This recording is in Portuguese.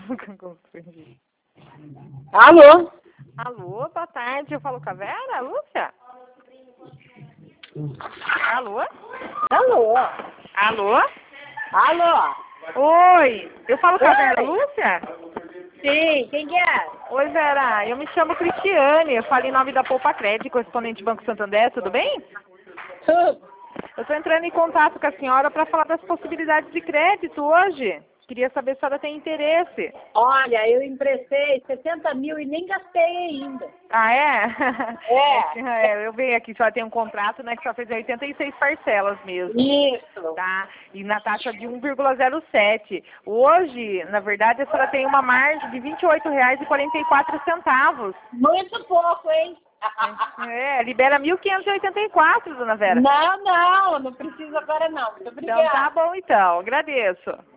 Confundi. Alô? Alô, boa tarde. Eu falo com a Vera, Lúcia? Alô? Alô? Alô? Alô? Oi, eu falo com a Vera, Oi. Lúcia? Sim, quem que é? Oi, Vera, eu me chamo Cristiane, eu falo em nome da Poupa Crédito, correspondente Banco Santander, tudo bem? Eu estou entrando em contato com a senhora para falar das possibilidades de crédito hoje. Queria saber se a senhora tem interesse. Olha, eu emprestei 60 mil e nem gastei ainda. Ah, é? É. Eu venho aqui, a senhora tem um contrato, né, que só fez 86 parcelas mesmo. Isso. Tá? E na taxa de 1,07. Hoje, na verdade, a senhora tem uma margem de R$ 28,44. Muito pouco, hein? Libera 1.584, dona Vera. Não precisa agora não. Muito obrigada. Então tá bom então, agradeço.